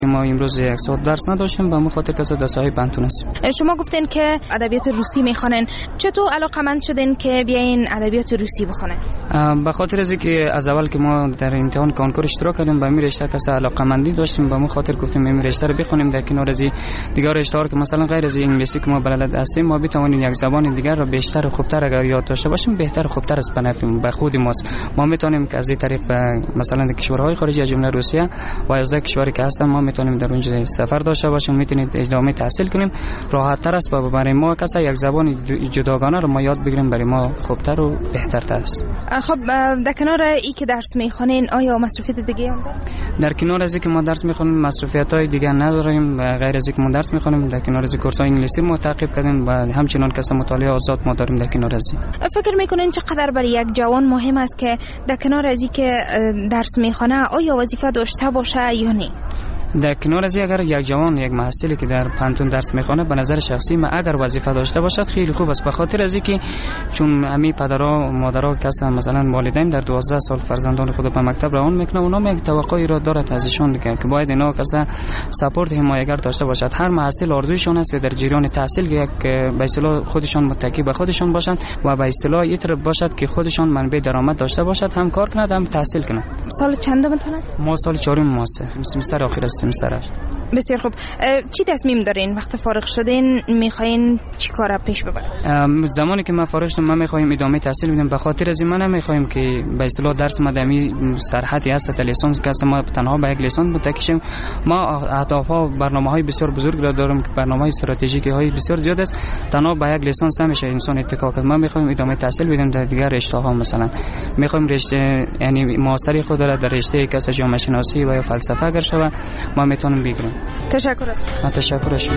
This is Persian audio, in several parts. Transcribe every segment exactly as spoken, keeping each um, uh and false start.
ما امروز یک ساعت درس نداشتیم، به خاطر کسا دستای پنتون هستیم. شما گفتین که ادبیات روسی میخوانن، چطور علاقه‌مند شدین که بیاین ادبیات روسی بخونن؟ به خاطر از اینکه از اول که ما در امتحان کنکور اشتراک کردیم به می رشته کسا علاقه‌مندی داشتیم، به خاطر گفتیم می رشته رو بخونیم. در کنار از دیگر رشته که مثلا غیر از انگلیسی که ما بلد هستیم، ما بتوانیم یک زبان دیگر رو بیشتر و خوبتر اگر یاد داشته باشیم بهتر و خوبتر است بنفیم به خود ماست. ما میتونیم که از این طریق مثلا در کشورهای خارجی از جمله روسیه و از کشوری که هستن ما میتونیم در اونجا سفر داشته باشیم، میتونید ادامه تحصیل کنیم. راحت تر است برای ما کسا یک زبان جداگانه رو ما یاد بگیریم، برای ما خوبتر و بهتر است. خب در کنار ای که درس میخونین آیا مصرفیت دیگه هم دارید؟ در کنار از اینکه ما درس میخونیم مصرفیت‌های دیگه نداریم. غیر از اینکه ما درس میخونیم در کنار از کورس‌های انگلیسی ما تعقیب کردیم و همچنان کسا مطالعه آزاد ما داریم در کنار از این. فکر میکنین چقدر برای یک جوان مهم است که در کنار از اینکه درس میخونه آیا وظیفه داشته باشه یا نه؟ در کنار از اگر یک جوان یک محصلی که در پانتون درس میخونه به نظر شخصی ما اگر وظیفه داشته باشد خیلی خوب است، به خاطر از اینکه چون امی پدرها و مادرها کسا مثلا والدین در دوازده سال فرزندان خود به مکتب روان میکنه، اونا یک توقعی را دارد از ایشان دیگه که باید اینا کسا سپورت حمایتگر داشته باشد. هر محصل آرزویشون است که در جریان تحصیل یک به اصطلاح خودشان متکی به خودشان باشند و به اصطلاح اینطور باشد که خودشان منبع درآمد داشته باشد، هم کار کند هم تحصیل کند. سال چندمتون است؟ ما سال چهارم ماست، سمستر آخر است. سمستر. بسیار خوب. چی تصمیم دارین وقت فارغ شدین میخواین چی کار پیش ببرین؟ زمانی که ما فارغ شدم ما میخوایم ادامه تحصیل بدیم، به خاطر از این ما نمیخوایم که به اصطلاح درس مدمی سرحدی است تا لیسانس که ما تنها به یک لیسانس متکی شیم. ما اهداف ها برنامه‌های بسیار بزرگ را داریم که برنامه‌های استراتژیکی های بسیار زیاد است، تنها به یک لیسانس نمیشه انسان اتکا کرد. ما میخوایم ادامه تحصیل بدیم در دیگر رشته ها، مثلا میخوایم رشته یعنی ماستری خود را در رشته کسا جامعه شناسی و یا فلسفه اگر شود ما میتونیم بگیریم. تشکر است. تشکر است.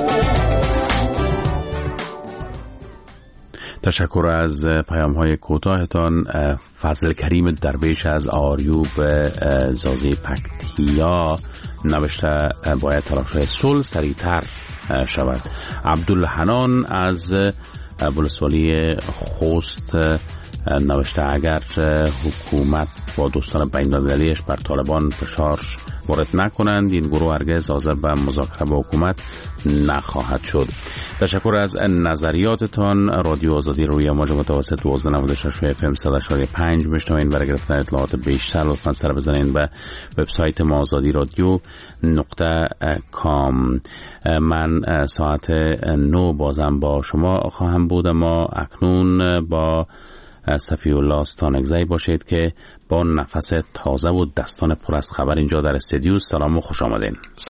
تشکر از پیام‌های کوتاهتان. فضل کریم درویش از آریوب زازی پکتیا نوشته باید تلاش‌های صلح سریع‌تر شود. عبدالحنان از بلسوالی خوست نوشته اگر حکومت با دوستان بین‌المللیش بر طالبان فشار وارد نکنند این گروه هرگز حاضر به مذاکره با حکومت نخواهد شد. تشکر از نظریاتتان. رادیو آزادی روی موج متوسط دوازده نود و شش اف ام صد و هشتاد و پنج میشنوین. برای گرفتن اطلاعات بیشتر لطفاً سر بزنید به وبسایت ما آزادی رادیو نقطه کام. من ساعت نو بازم با شما خواهم بود، اما اکنون با صفی الله استانگزی باشید که با نفس تازه و دستان پر از خبر اینجا در استودیو. سلام و خوش آمدین.